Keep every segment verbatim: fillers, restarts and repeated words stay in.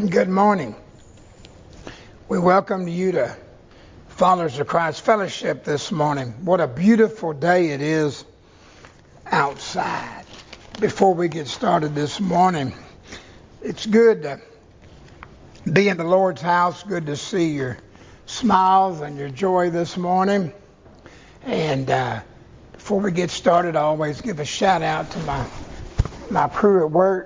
Good morning. We welcome you to Followers of Christ Fellowship this morning. What a beautiful day it is outside. Before we get started this morning, it's good to be in the Lord's house. Good to see your smiles and your joy this morning. And uh, before we get started, I always give a shout out to my my crew at work,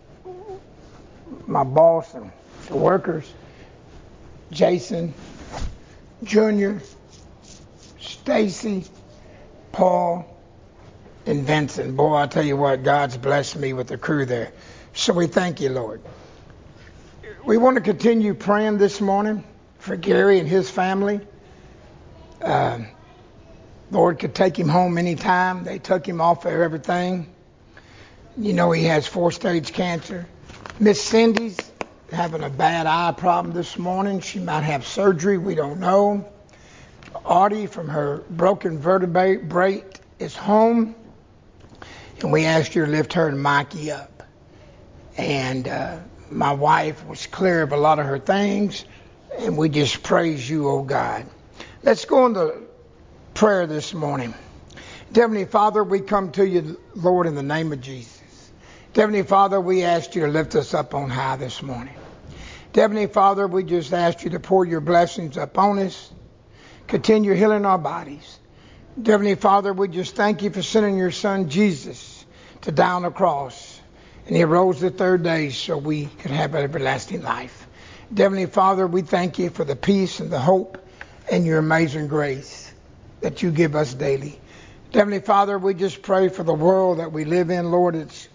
my boss and the workers, Jason, Junior, Stacy, Paul, and Vincent. Boy, I tell you what, God's blessed me with the crew there. So we thank you, Lord. We want to continue praying this morning for Gary and his family. Uh, Lord could take him home anytime. They took him off of everything. You know he has four-stage cancer. Miss Cindy's having a bad eye problem this morning. She might have surgery. We don't know. Audie from her broken vertebrae is home. And we asked her to lift her and Mikey up. And uh, my wife was clear of a lot of her things. And we just praise you, oh God. Let's go into prayer this morning. Heavenly Father, we come to you, Lord, in the name of Jesus. Heavenly Father, we ask you to lift us up on high this morning. Heavenly Father, we just ask you to pour your blessings upon us. Continue healing our bodies. Heavenly Father, we just thank you for sending your son Jesus to die on the cross. And he rose the third day so we could have everlasting life. Heavenly Father, we thank you for the peace and the hope and your amazing grace that you give us daily. Heavenly Father, we just pray for the world that we live in, Lord. It's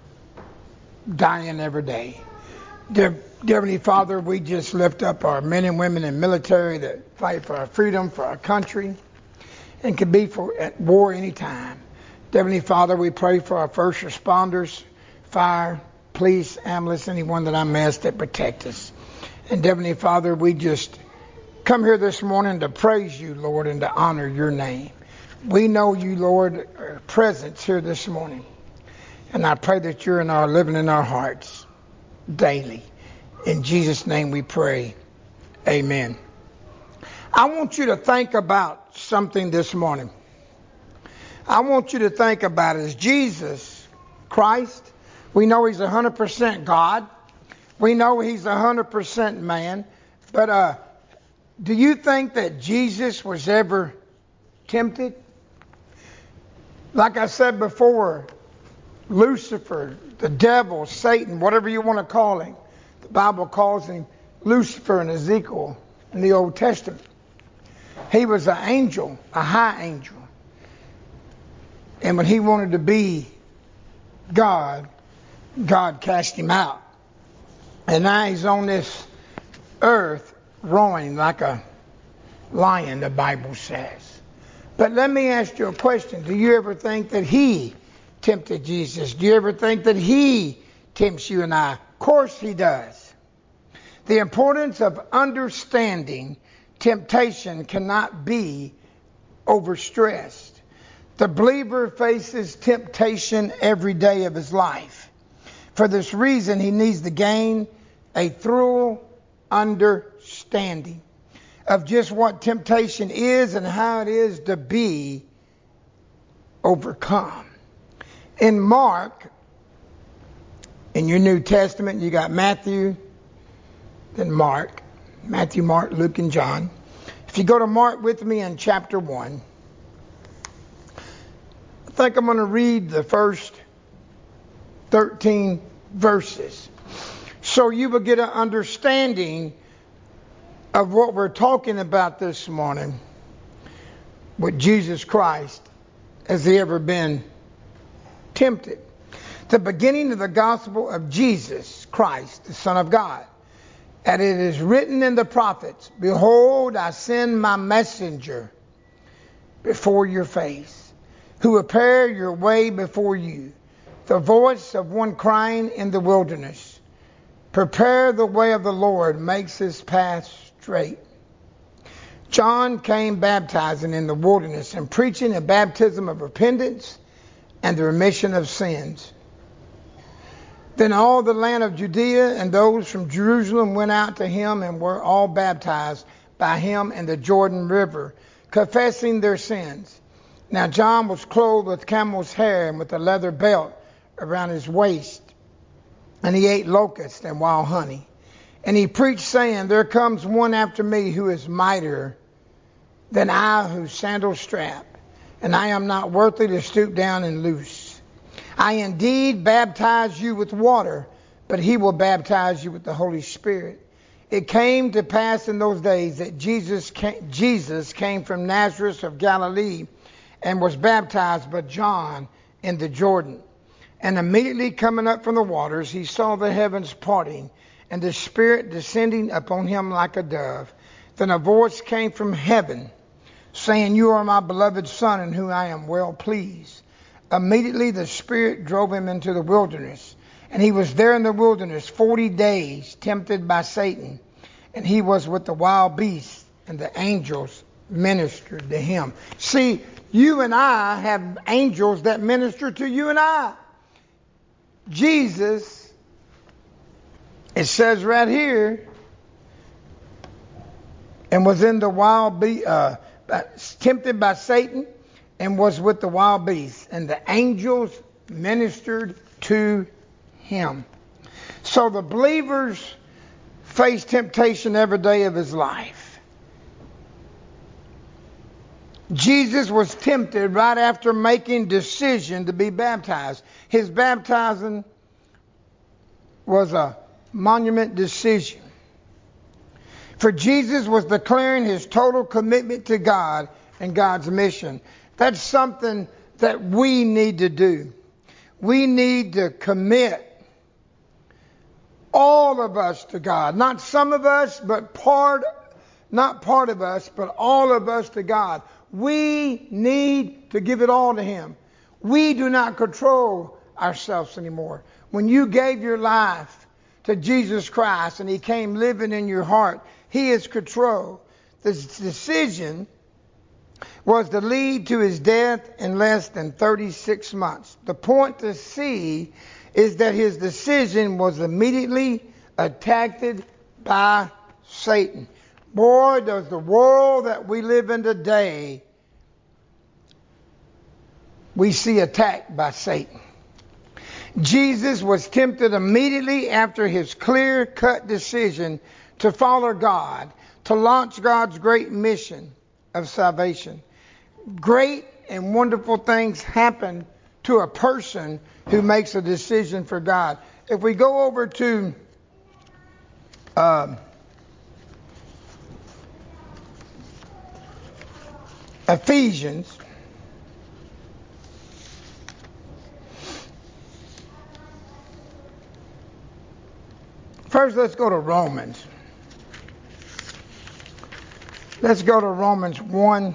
dying every day. Dear, dear Heavenly Father, we just lift up our men and women in military that fight for our freedom, for our country, and can be for at war anytime. Dear Heavenly Father, we pray for our first responders, fire, police, ambulance, anyone that I missed that protect us. And dear Heavenly Father, we just come here this morning to praise you, Lord, and to honor your name. We know you, Lord, are present here this morning. And I pray that you're in our living in our hearts daily. In Jesus' name we pray. Amen. I want you to think about something this morning. I want you to think about it. As Jesus Christ, we know he's one hundred percent God. We know he's one hundred percent man. But uh, do you think that Jesus was ever tempted? Like I said before, Lucifer, the devil, Satan, whatever you want to call him. The Bible calls him Lucifer in Ezekiel in the Old Testament. He was an angel, a high angel. And when he wanted to be God, God cast him out. And now he's on this earth roaring like a lion, the Bible says. But let me ask you a question. Do you ever think that he tempted Jesus? Do you ever think that he tempts you and I? Of course he does. The importance of understanding temptation cannot be overstressed. The believer faces temptation every day of his life. For this reason, he needs to gain a thorough understanding of just what temptation is and how it is to be overcome. In Mark, in your New Testament, you got Matthew, then Mark. Matthew, Mark, Luke, and John. If you go to Mark with me in chapter one, I think I'm going to read the first thirteen verses. So you will get an understanding of what we're talking about this morning with Jesus Christ. Has he ever been tempted? The beginning of the gospel of Jesus Christ, the Son of God. And it is written in the prophets, behold, I send my messenger before your face, who will prepare your way before you. The voice of one crying in the wilderness, prepare the way of the Lord, makes his path straight. John came baptizing in the wilderness and preaching a baptism of repentance and the remission of sins. Then all the land of Judea and those from Jerusalem went out to him and were all baptized by him in the Jordan River, confessing their sins. Now John was clothed with camel's hair and with a leather belt around his waist, and he ate locusts and wild honey. And he preached, saying, there comes one after me who is mightier than I, whose sandal strap, and I am not worthy to stoop down and loose. I indeed baptize you with water, but he will baptize you with the Holy Spirit. It came to pass in those days that Jesus came, Jesus came from Nazareth of Galilee and was baptized by John in the Jordan. And immediately coming up from the waters, he saw the heavens parting and the Spirit descending upon him like a dove. Then a voice came from heaven, saying, you are my beloved Son, in whom I am well pleased. Immediately the Spirit drove him into the wilderness, and he was there in the wilderness forty days, tempted by Satan. And he was with the wild beasts, and the angels ministered to him. See, you and I have angels that minister to you and I. Jesus, it says right here, and was in the wild be uh, tempted by Satan, and was with the wild beasts, and the angels ministered to him. So the believers face temptation every day of his life. Jesus was tempted right after making decision to be baptized. His baptizing was a monument decision. For Jesus was declaring his total commitment to God and God's mission. That's something that we need to do. We need to commit all of us to God. Not some of us, but part, not part of us, but all of us to God. We need to give it all to him. We do not control ourselves anymore. When you gave your life to Jesus Christ and he came living in your heart, he is control. This decision was to lead to his death in less than thirty-six months. The point to see is that his decision was immediately attacked by Satan. Boy, does the world that we live in today, we see attacked by Satan. Jesus was tempted immediately after his clear-cut decision to follow God, to launch God's great mission of salvation. Great and wonderful things happen to a person who makes a decision for God. If we go over to uh, Ephesians, first let's go to Romans. Let's go to Romans one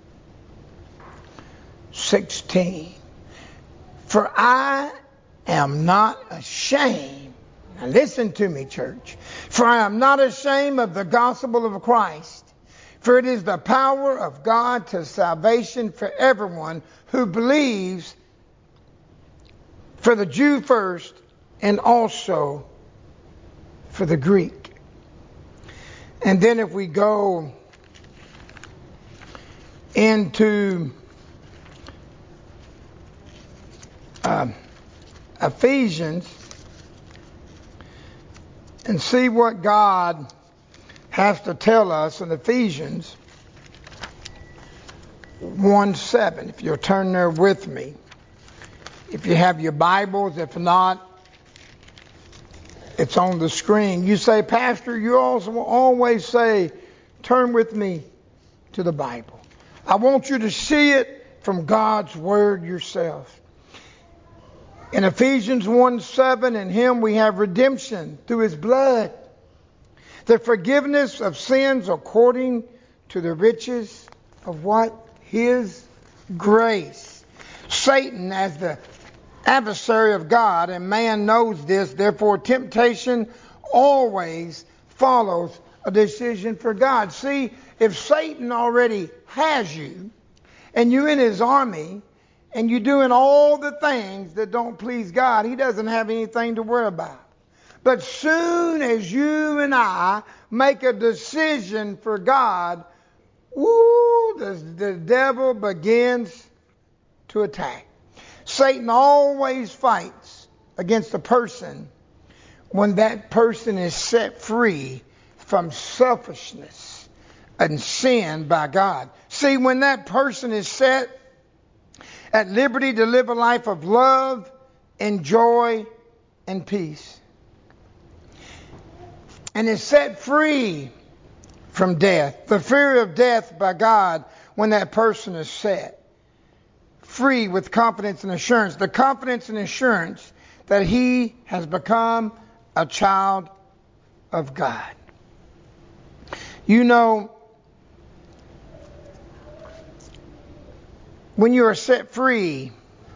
sixteen. For I am not ashamed. Now listen to me, church. For I am not ashamed of the gospel of Christ. For it is the power of God to salvation for everyone who believes, for the Jew first, and also for the Greek. And then if we go into uh, Ephesians and see what God has to tell us in Ephesians one seven. If you'll turn there with me. If you have your Bibles, if not, it's on the screen. You say, Pastor, you also always say, turn with me to the Bible. I want you to see it from God's Word yourself. In Ephesians one seven, in him we have redemption through his blood, the forgiveness of sins according to the riches of what? His grace. Satan, as the adversary of God, and man knows this, therefore temptation always follows a decision for God. See, if Satan already has you, and you're in his army, and you're doing all the things that don't please God, he doesn't have anything to worry about. But soon as you and I make a decision for God, woo, the, the devil begins to attack. Satan always fights against a person when that person is set free from selfishness and sin by God. See, when that person is set at liberty to live a life of love and joy and peace, and is set free from death, the fear of death by God, when that person is set free with confidence and assurance, the confidence and assurance that he has become a child of God. You know, when you are set free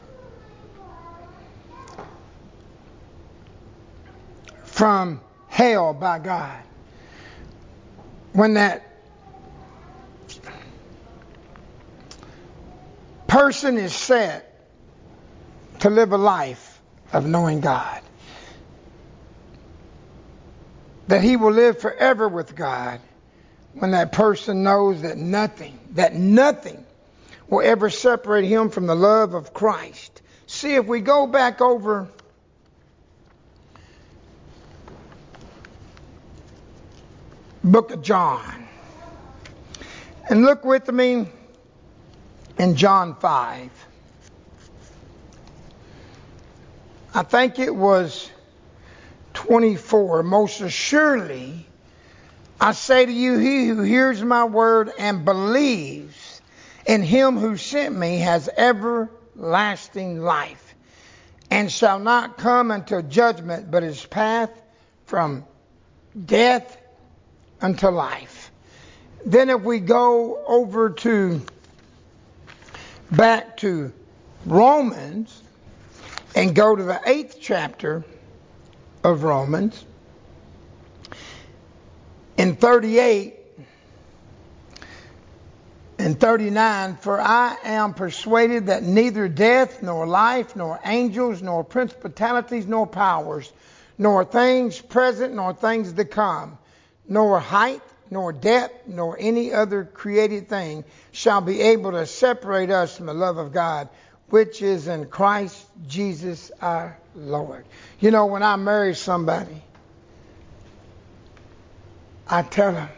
from hell by God, when that person is set to live a life of knowing God, that he will live forever with God, when that person knows that nothing, that nothing will ever separate him from the love of Christ. See, if we go back over book of John, and look with me in John five. I think it was twenty-four. Most assuredly, I say to you, he who hears my word and believes in him who sent me has everlasting life, and shall not come unto judgment, but is passed from death unto life. Then if we go over to back to Romans and go to the eighth chapter of Romans, in thirty-eight and thirty-nine, for I am persuaded that neither death, nor life, nor angels, nor principalities, nor powers, nor things present, nor things to come, nor height, nor depth, nor any other created thing shall be able to separate us from the love of God, which is in Christ Jesus our Lord. You know, when I marry somebody, I tell them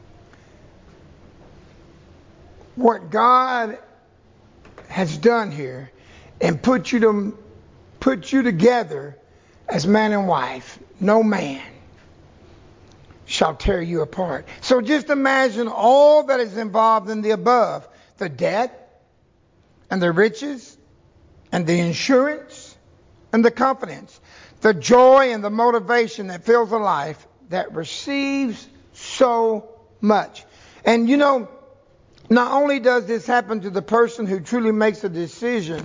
what God has done here and put you to put you together as man and wife. No man shall tear you apart. So just imagine all that is involved in the above: the debt and the riches and the insurance and the confidence, the joy and the motivation that fills a life that receives so much. And you know, not only does this happen to the person who truly makes a decision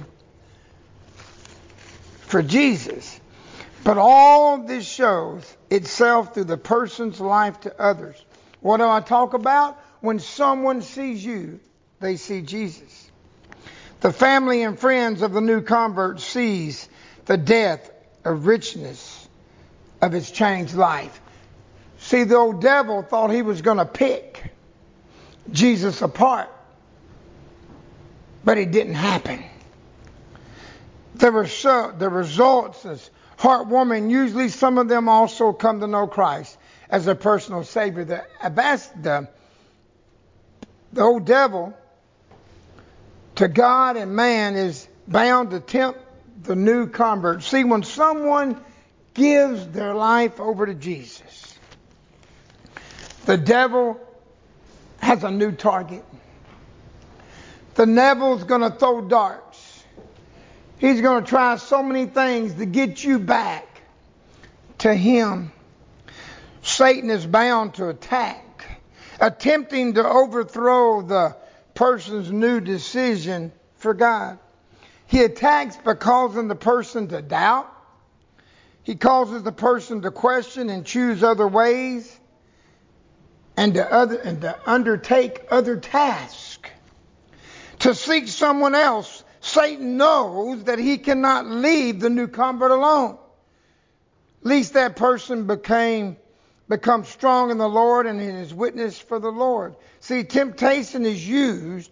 for Jesus, but all this shows itself through the person's life to others. What do I talk about? When someone sees you, they see Jesus. The family and friends of the new convert sees the depth of richness of his changed life. See, the old devil thought he was going to pick Jesus apart, but it didn't happen. The, resu- the results is heartwarming. Usually some of them also come to know Christ as their personal Savior. The, the, the old devil to God and man is bound to tempt the new convert. See, when someone gives their life over to Jesus, the devil has a new target. The devil's going to throw darts. He's going to try so many things to get you back to him. Satan is bound to attack, attempting to overthrow the person's new decision for God. He attacks by causing the person to doubt. He causes the person to question and choose other ways, and to other and to undertake other tasks, to seek someone else Satan knows that he cannot leave the new convert alone, lest that person became become strong in the Lord and in his witness for the Lord. See, temptation is used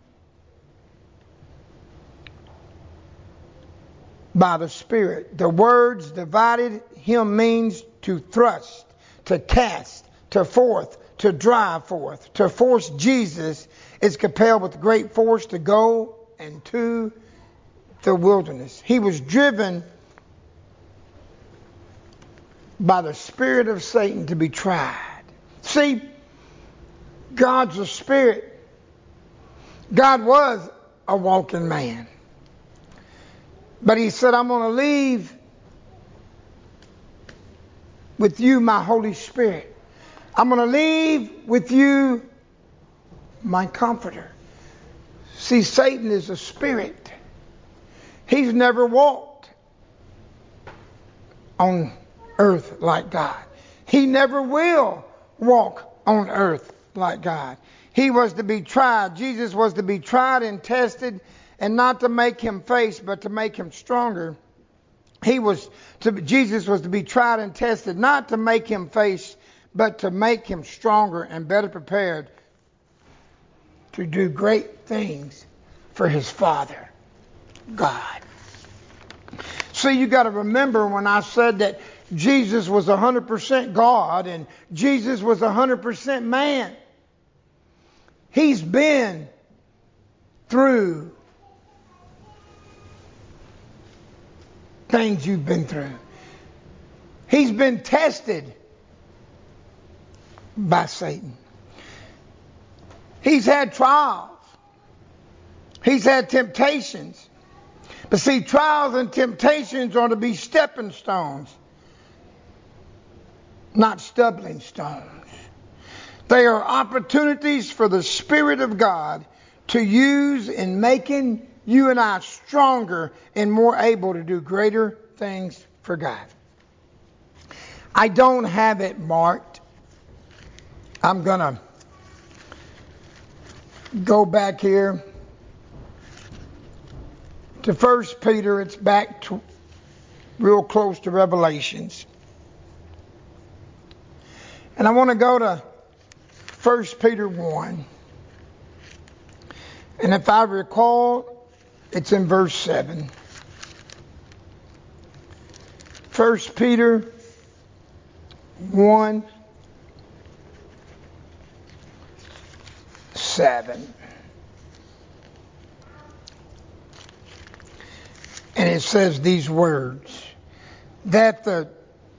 by the Spirit. The words divided him means to thrust, to cast, to forth, to drive forth. To force Jesus is compelled with great force to go into the wilderness. He was driven by the spirit of Satan to be tried. See, God's a spirit. God was a walking man. But he said, I'm going to leave with you my Holy Spirit. I'm going to leave with you my comforter. See, Satan is a spirit. He's never walked on earth like God. He never will walk on earth like God. He was to be tried. Jesus was to be tried and tested, and not to make him face, but to make him stronger. He was to, Jesus was to be tried and tested, not to make him face, but to make him stronger and better prepared to do great things for his Father, God. See, you got to remember when I said that Jesus was one hundred percent God and Jesus was one hundred percent man. He's been through things you've been through. He's been tested by Satan. He's had trials. He's had temptations. But see, trials and temptations are to be stepping stones, not stumbling stones. They are opportunities for the Spirit of God to use in making you and I stronger and more able to do greater things for God. I don't have it marked. I'm going to go back here to First Peter. It's back to real close to Revelations. And I want to go to First Peter one. And if I recall, it's in verse seven. First Peter one, seven. And it says these words, that the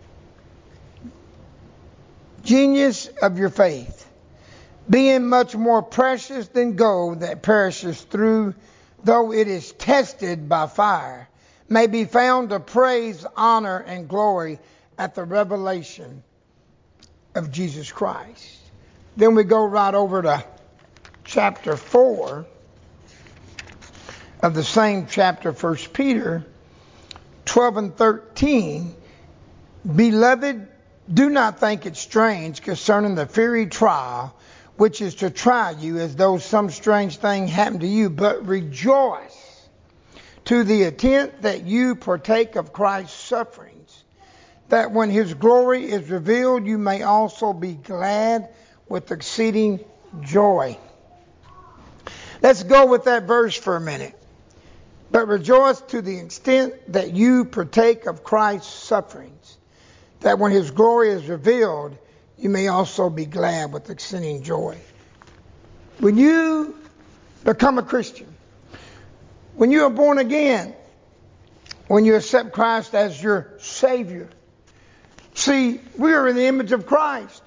genius of your faith, being much more precious than gold that perishes through, though it is tested by fire, may be found to praise, honor, and glory at the revelation of Jesus Christ. Then we go right over to chapter four of the same chapter, First Peter, twelve and thirteen. Beloved, do not think it strange concerning the fiery trial, which is to try you as though some strange thing happened to you, but rejoice to the intent that you partake of Christ's sufferings, that when his glory is revealed, you may also be glad with exceeding joy. Let's go with that verse for a minute. But rejoice to the extent that you partake of Christ's sufferings, that when his glory is revealed, you may also be glad with exceeding joy. When you become a Christian, when you are born again, when you accept Christ as your Savior, see, we are in the image of Christ.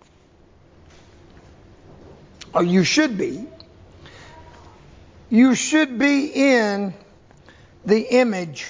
Or you should be. You should be in the image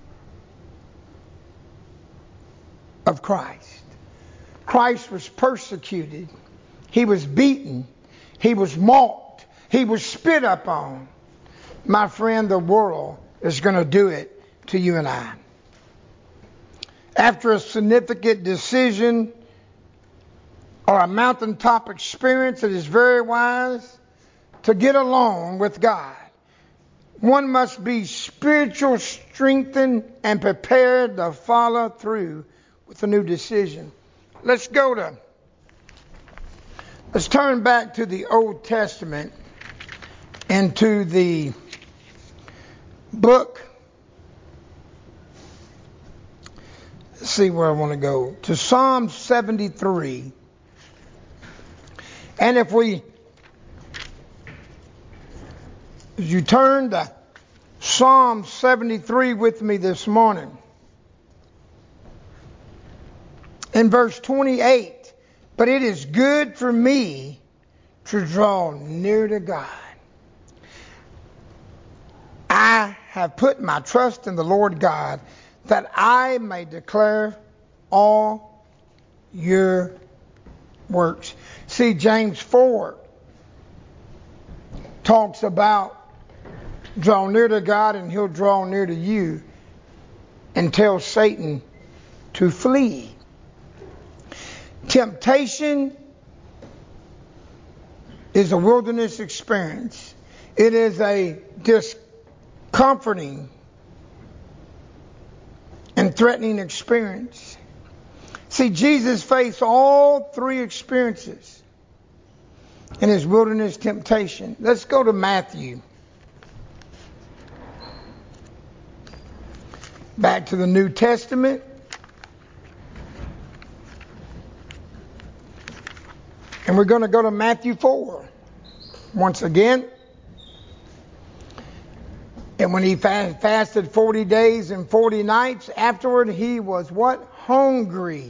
of Christ. Christ was persecuted. He was beaten. He was mocked. He was spit upon. My friend, the world is going to do it to you and I. After a significant decision or a mountaintop experience, it is very wise to get along with God. One must be spiritual strengthened and prepared to follow through with a new decision. Let's go to, let's turn back to the Old Testament and to the book. Let's see where I want to go. To Psalm seventy-three. And if we, as you turn to Psalm seventy-three with me this morning, in verse twenty-eight, but it is good for me to draw near to God. I have put my trust in the Lord God, that I may declare all your works. See, James four talks about draw near to God and he'll draw near to you, and tell Satan to flee. Temptation is a wilderness experience. It is a discomforting and threatening experience. See, Jesus faced all three experiences in his wilderness temptation. Let's go to Matthew. Back to the New Testament. And we're going to go to Matthew four once again. And when he fasted forty days and forty nights, afterward he was what? Hungry.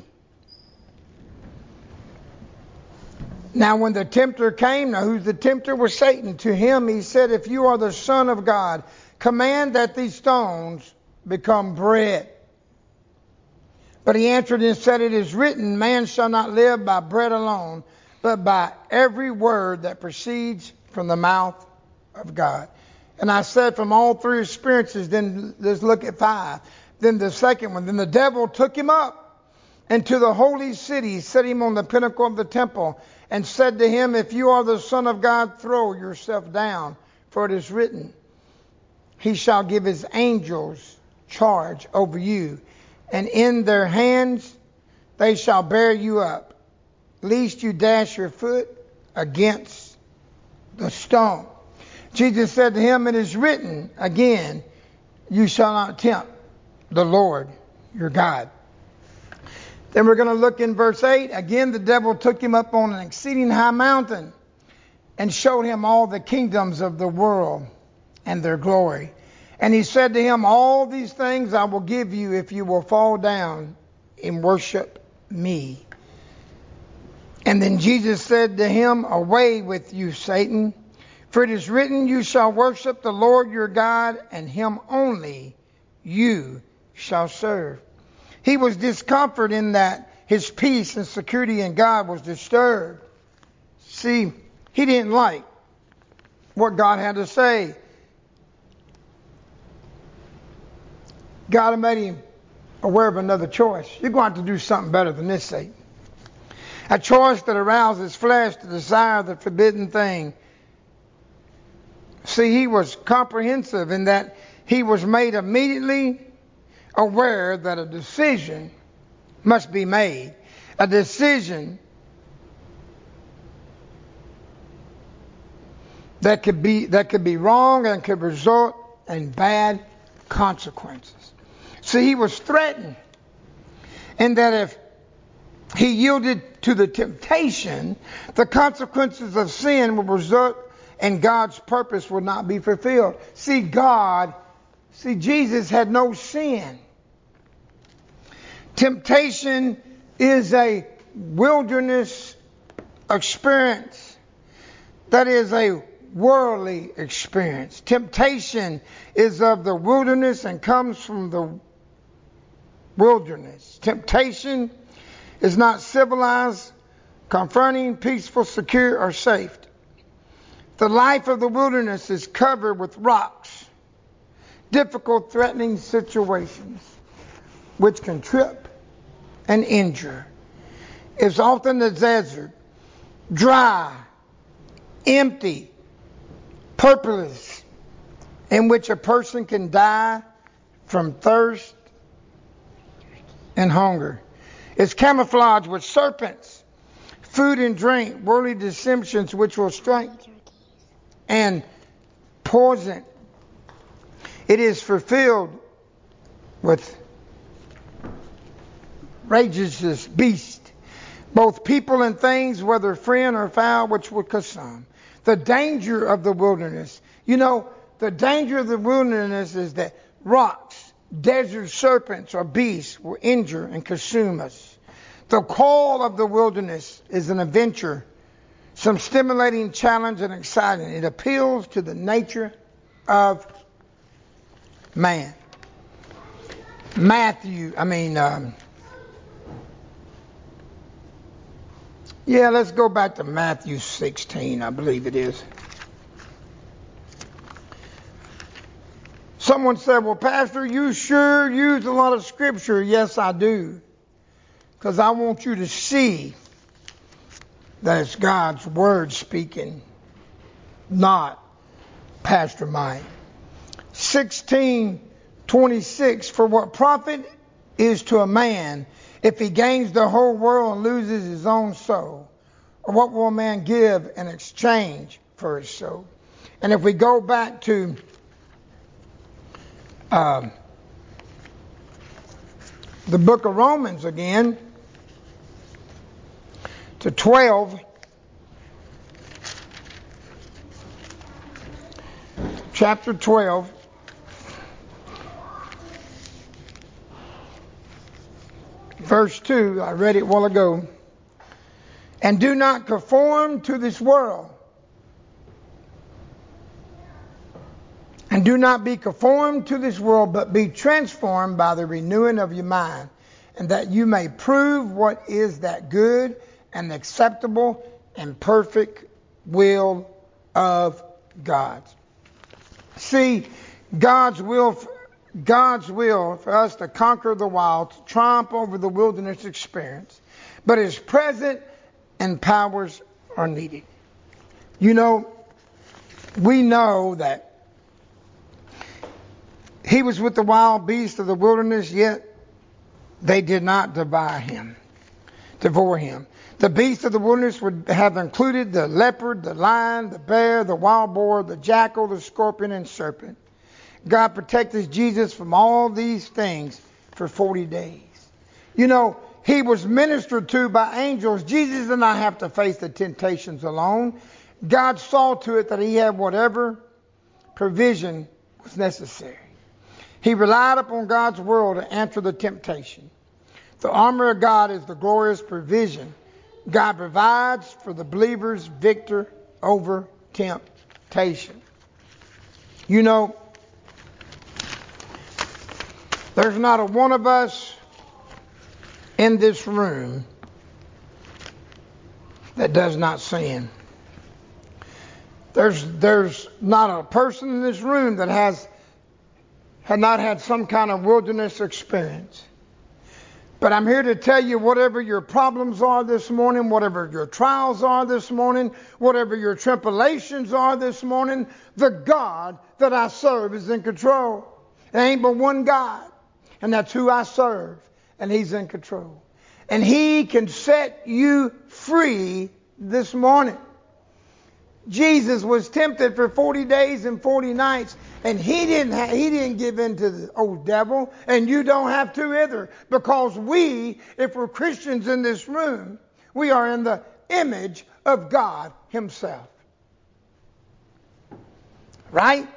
Now when the tempter came, now who's the tempter? Was Satan. To him he said, if you are the Son of God, command that these stones become bread. But he answered and said, it is written, man shall not live by bread alone, but by every word that proceeds from the mouth of God. And I said from all three experiences, then let's look at five. Then the second one, then the devil took him up into the holy city, set him on the pinnacle of the temple, and said to him, if you are the Son of God, throw yourself down, for it is written, he shall give his angels charge over you, and in their hands they shall bear you up, lest you dash your foot against the stone. Jesus said to him, it is written again, you shall not tempt the Lord your God. Then we're going to look in verse eight. Again, the devil took him up on an exceeding high mountain and showed him all the kingdoms of the world and their glory. And he said to him, all these things I will give you if you will fall down and worship me. And then Jesus said to him, away with you, Satan, for it is written, you shall worship the Lord your God, and him only you shall serve. He was discomforted in that his peace and security in God was disturbed. See, he didn't like what God had to say. God made him aware of another choice. You're going to have to do something better than this, Satan. A choice that arouses flesh to desire the forbidden thing. See, he was comprehensive in that he was made immediately aware that a decision must be made. A decision that could be that could be wrong and could result in bad consequences. See, he was threatened in that if he yielded to the temptation, the consequences of sin would result and God's purpose would not be fulfilled. See, God, see, Jesus had no sin. Temptation is a wilderness experience. That is a worldly experience. Temptation is of the wilderness and comes from the wilderness. Temptation is not civilized, confronting, peaceful, secure, or safe. The life of the wilderness is covered with rocks, difficult, threatening situations, which can trip and injure. It's often the desert, dry, empty, purposeless, in which a person can die from thirst and hunger. It's camouflaged with serpents, food and drink, worldly dissensions which will strike, and poison. It is fulfilled with rageous beast, both people and things, whether friend or foul, which would consume. The danger of the wilderness. You know, the danger of the wilderness is that rocks, desert serpents, or beasts will injure and consume us. The call of the wilderness is an adventure, some stimulating challenge and exciting. It appeals to the nature of man. Matthew, I mean, um, yeah, let's go back to Matthew sixteen, I believe it is. Someone said, well, Pastor, you sure use a lot of scripture. Yes, I do. Because I want you to see that it's God's word speaking, not Pastor Mike. sixteen twenty-six, for what profit is to a man if he gains the whole world and loses his own soul? Or what will a man give in exchange for his soul? And if we go back to um, the book of Romans again, to twelve, chapter twelve, verse two, I read it a while ago. And do not conform to this world. And do not be conformed to this world, but be transformed by the renewing of your mind, and that you may prove what is that good and acceptable and perfect will of God. See, God's will, God's will for us to conquer the wild, to triumph over the wilderness experience, but His presence and powers are needed. You know, we know that He was with the wild beasts of the wilderness, yet they did not devour him. Devour him. The beasts of the wilderness would have included the leopard, the lion, the bear, the wild boar, the jackal, the scorpion, and serpent. God protected Jesus from all these things for forty days. You know, He was ministered to by angels. Jesus did not have to face the temptations alone. God saw to it that He had whatever provision was necessary. He relied upon God's word to answer the temptation. The armor of God is the glorious provision God provides for the believer's victor over temptation. You know, there's not a one of us in this room that does not sin. There's there's not a person in this room that has had not had some kind of wilderness experience. But I'm here to tell you, whatever your problems are this morning, whatever your trials are this morning, whatever your tribulations are this morning, the God that I serve is in control. There ain't but one God, and that's who I serve, and He's in control. And He can set you free this morning. Jesus was tempted for forty days and forty nights, and he didn't ha- he didn't give in to the old devil, and you don't have to either, because we, if we're Christians in this room, we are in the image of God Himself. Right?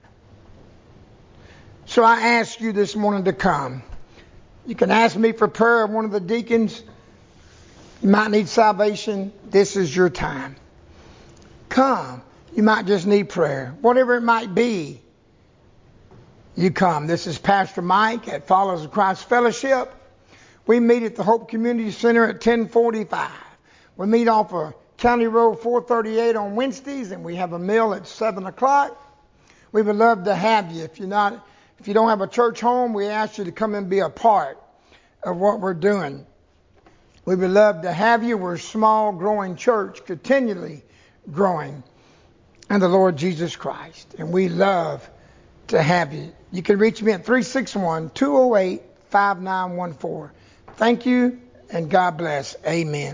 So I ask you this morning to come. You can ask me for prayer, one of the deacons. You might need salvation. This is your time. Come. You might just need prayer. Whatever it might be, you come. This is Pastor Mike at Followers of Christ Fellowship. We meet at the Hope Community Center at ten forty-five. We meet off of County Road four thirty-eight on Wednesdays, and we have a meal at seven o'clock. We would love to have you. If you're not, if you don't have a church home, we ask you to come and be a part of what we're doing. We would love to have you. We're a small, growing church, continually growing in the Lord Jesus Christ. And we love to have you. You can reach me at three six one, two oh eight, five nine one four. Thank you, and God bless. Amen.